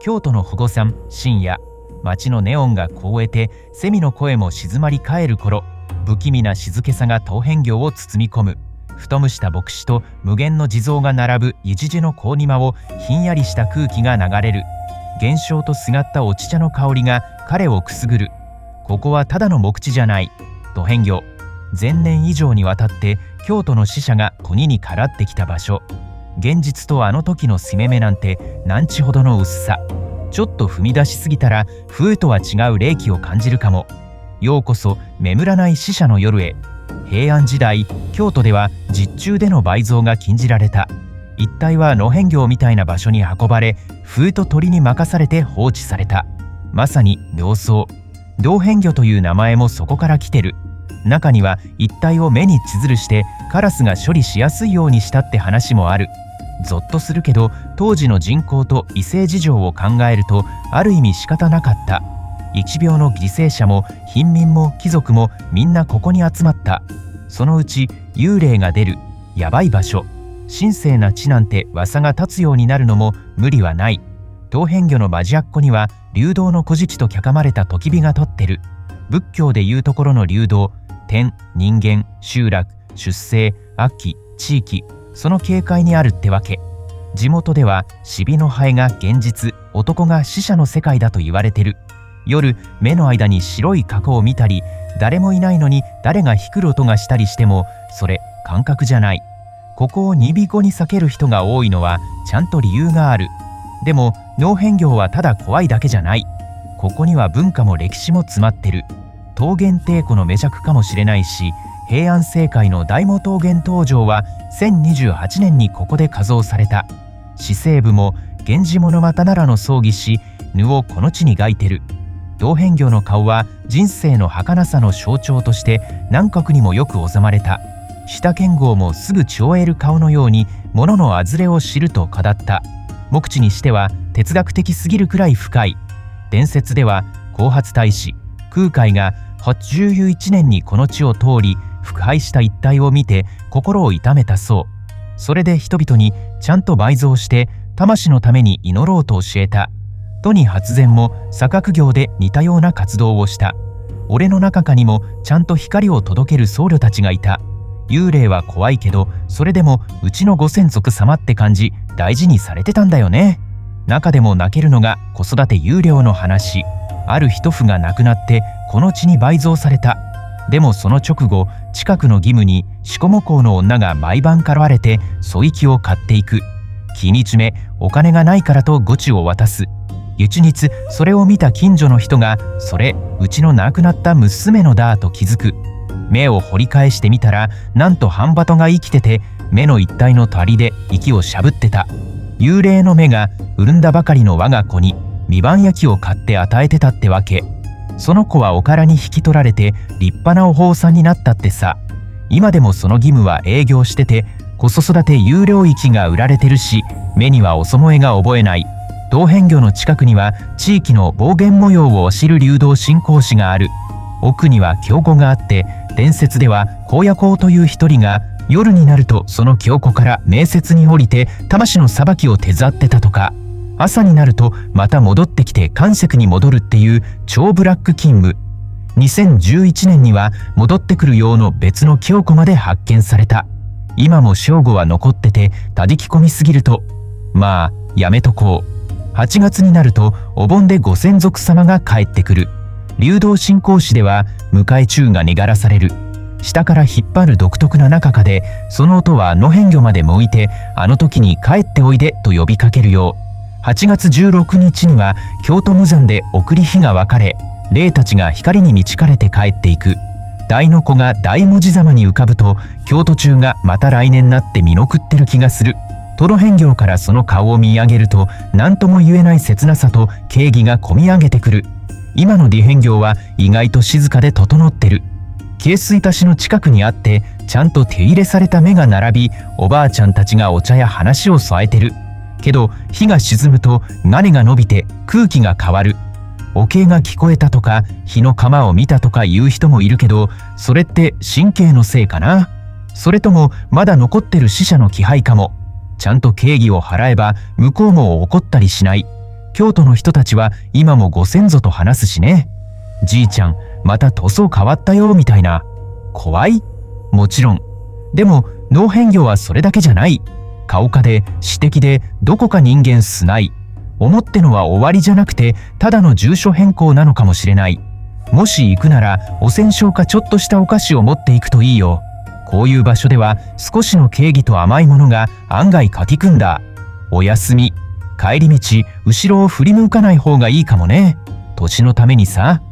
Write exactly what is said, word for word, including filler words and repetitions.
京都の保護山深夜、街のネオンが凍えてセミの声も静まり返る頃、不気味な静けさが桃辺峡を包み込む。ふと蒸した牧師と無限の地蔵が並ぶ一時の高庭をひんやりした空気が流れる。幻象とすがったお茶の香りが彼をくすぐる。ここはただの木地じゃない。桃辺峡、千年以上にわたって京都の死者が国にからってきた場所。現実とあの時の攻め目なんて何ちほどの薄さ。ちょっと踏み出しすぎたら風とは違う霊気を感じるかも。ようこそ眠らない死者の夜へ。平安時代、京都では実中での埋蔵が禁じられた。一帯は野辺峡みたいな場所に運ばれ、風と鳥に任されて放置された。まさに妙草。道辺魚という名前もそこから来てる。中には一帯を目に千鶴してカラスが処理しやすいようにしたって話もある。ゾッとするけど、当時の人口と異性事情を考えるとある意味仕方なかった。疫病の犠牲者も貧民も貴族もみんなここに集まった。そのうち幽霊が出るやばい場所、神聖な地なんて噂が立つようになるのも無理はない。桃辺魚のマジアッコには流動の古事記と脚まれた焚き火が立ってる。仏教でいうところの流動、天、人間、集落、出生、秋、地域、その境界にあるってわけ。地元ではシビのハエが現実、男が死者の世界だと言われてる。夜、目の間に白い過去を見たり、誰もいないのに誰がひくる音がしたりしても、それ感覚じゃない。ここをにびこに避ける人が多いのはちゃんと理由がある。でも桃辺峡はただ怖いだけじゃない。ここには文化も歴史も詰まってる。桃源帝庫の名作かもしれないし、平安政界の大母桃源登場はせんにじゅうはちねんにここで加蔵された。死生部も源氏物又奈良の葬儀し、ぬをこの地に描いてる。桃辺峡の顔は人生の儚さの象徴として南国にもよく収まれた。下剣豪もすぐ血を得る顔のように物のあずれを知ると語った。木地にしては哲学的すぎるくらい深い。伝説では後発大使空海がはちじゅういちねんにこの地を通り腐敗した一帯を見て心を痛めたそう。それで人々にちゃんと埋蔵して魂のために祈ろうと教えた。都に発電も鎖覚業で似たような活動をした。俺の中かにもちゃんと光を届ける僧侶たちがいた。幽霊は怖いけど、それでもうちのご先祖様って感じ、大事にされてたんだよね。中でも泣けるのが子育て有料の話。ある一夫が亡くなってこの地に埋蔵された。でもその直後、近くの義務に四股母校の女が毎晩からわれて租域を買っていく。気に詰めお金がないからとゴチを渡す。翌日それを見た近所の人が、それうちの亡くなった娘のだと気づく。目を掘り返してみたら、なんと半鳩が生きてて、目の一帯の針で息をしゃぶってた。幽霊の目が潤んだばかりの我が子に三番焼きを買って与えてたってわけ。その子はおからに引き取られて立派なお坊さんになったってさ。今でもその義務は営業してて、子育て有料域が売られてるし、目にはお供えが覚えない。桃辺峡の近くには地域の暴言模様を知る流動信仰師がある。奥には京子があって、伝説では高野公という一人が夜になるとその京子から明節に降りて魂の裁きを手伝ってたとか、朝になるとまた戻ってきて関石に戻るっていう超ブラック勤務。にせんじゅういちねんには戻ってくる用の別の京子まで発見された。今も正午は残ってて、たりき込みすぎるとまあやめとこう。はちがつになるとお盆でご先祖様が帰ってくる。流動信仰師では迎え中がねがらされる。下から引っ張る独特な中かで、その音は野辺魚まで向いて、あの時に帰っておいでと呼びかけるよう。はちがつじゅうろくにちには京都無山で送り火が分かれ、霊たちが光に導かれて帰っていく。大の子が大文字ざまに浮かぶと、京都中がまた来年なって見送ってる気がする。トロ辺業からその顔を見上げると、何とも言えない切なさと敬意がこみ上げてくる。今の離辺業は意外と静かで整ってる。渓水田市の近くにあって、ちゃんと手入れされた目が並び、おばあちゃんたちがお茶や話を添えてる。けど火が沈むと我が伸びて空気が変わる。お経が聞こえたとか火の釜を見たとか言う人もいるけど、それって神経のせいかな。それともまだ残ってる死者の気配かも。ちゃんと敬意を払えば向こうも怒ったりしない。 京都の人たちは今もご先祖と話すしね。じいちゃんまた塗装変わったよみたいな。怖い？もちろん。でも脳変形はそれだけじゃない。顔化で私的でどこか人間すない。思ってのは終わりじゃなくてただの住所変更なのかもしれない。もし行くならお戦勝かちょっとしたお菓子を持っていくといいよ。こういう場所では少しの敬儀と甘いものが案外かきくんだ。おやすみ。帰り道後ろを振り向かない方がいいかもね。年のためにさ。